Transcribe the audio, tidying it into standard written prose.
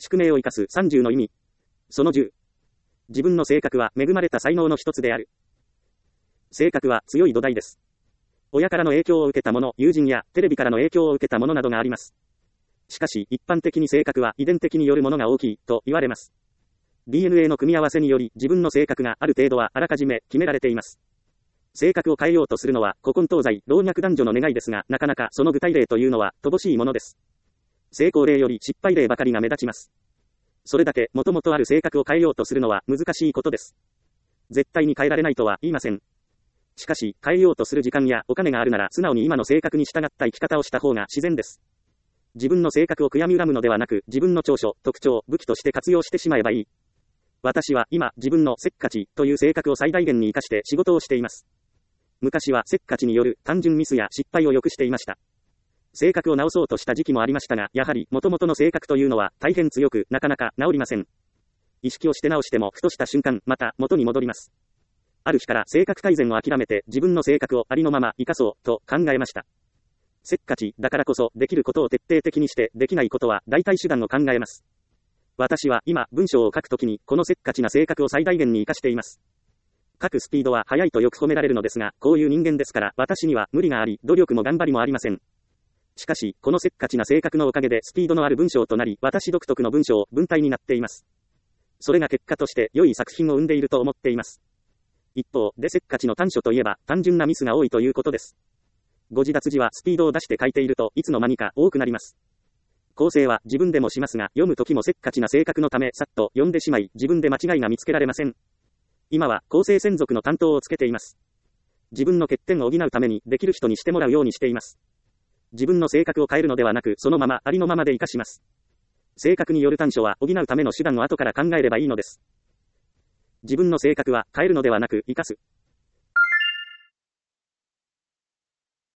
宿命を生かす30の意味。その10。自分の性格は恵まれた才能の一つである。性格は強い土台です。親からの影響を受けたもの、友人やテレビからの影響を受けたものなどがあります。しかし、一般的に性格は遺伝的によるものが大きいと言われます。DNA の組み合わせにより自分の性格がある程度はあらかじめ決められています。性格を変えようとするのは古今東西、老若男女の願いですが、なかなかその具体例というのは乏しいものです。成功例より失敗例ばかりが目立ちます。それだけ元々ある性格を変えようとするのは難しいことです。絶対に変えられないとは言いません。しかし、変えようとする時間やお金があるなら素直に今の性格に従った生き方をした方が自然です。自分の性格を悔やみ恨むのではなく、自分の長所、特徴、武器として活用してしまえばいい。私は今、自分のせっかちという性格を最大限に活かして仕事をしています。昔はせっかちによる単純ミスや失敗をよくしていました。性格を直そうとした時期もありましたが、やはり元々の性格というのは大変強く、なかなか治りません。意識をして直してもふとした瞬間、また元に戻ります。ある日から性格改善を諦めて自分の性格をありのまま生かそうと考えました。せっかちだからこそできることを徹底的にしてできないことは代替手段を考えます。私は今文章を書くときにこのせっかちな性格を最大限に活かしています。書くスピードは速いとよく褒められるのですが、こういう人間ですから私には無理があり、努力も頑張りもありません。しかし、このせっかちな性格のおかげでスピードのある文章となり、私独特の文章、文体になっています。それが結果として良い作品を生んでいると思っています。一方でせっかちの短所といえば単純なミスが多いということです。誤字脱字はスピードを出して書いているといつの間にか多くなります。構成は自分でもしますが、読むときもせっかちな性格のためさっと読んでしまい、自分で間違いが見つけられません。今は構成専属の担当をつけています。自分の欠点を補うためにできる人にしてもらうようにしています。自分の性格を変えるのではなく、そのままありのままで活かします。性格による短所は補うための手段を後から考えればいいのです。自分の性格は変えるのではなく生かす。